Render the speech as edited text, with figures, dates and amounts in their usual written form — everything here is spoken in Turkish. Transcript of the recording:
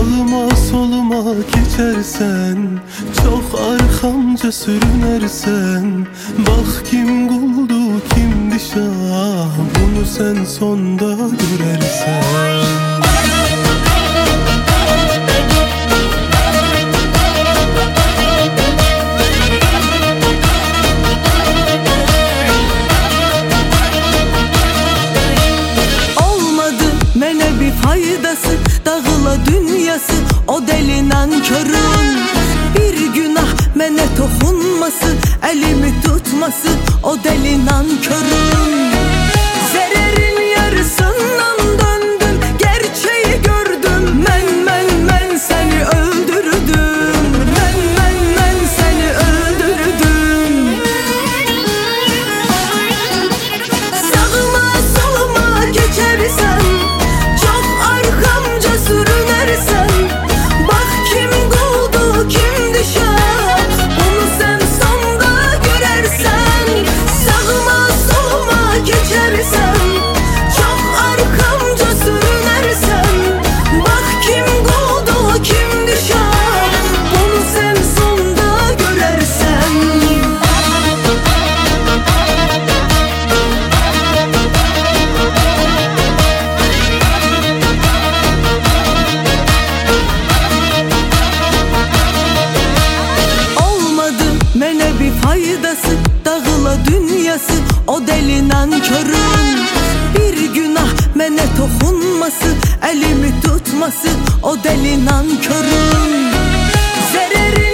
Sağıma soluma geçersen, çok arkamca sürünersen, bak kim kuldu kimdi şah, bunu sen sonda görersen. Faydası dağıla dünyası, o deli nankörün. Bir günah mene toxunması, elimi tutması, o deli nankörün. Zerrerin yarısından döndüm, gerçeği gördüm. Ben seni öldürdüm. Ben seni öldürdüm. Sağıma soluma geçersen, sürünersen, bak kim kuldu kimdi şah, bunu sen sonda görersen. Sağıma soluma geçersen, çok arkamca sürünersen, bak kim kuldu kimdi şah, bunu sen sonda görersen. Faydası dağıla dünyası, o deli nankörün. Bir günah mene toxunması, elimi tutması, o deli nankörün. Zerrerin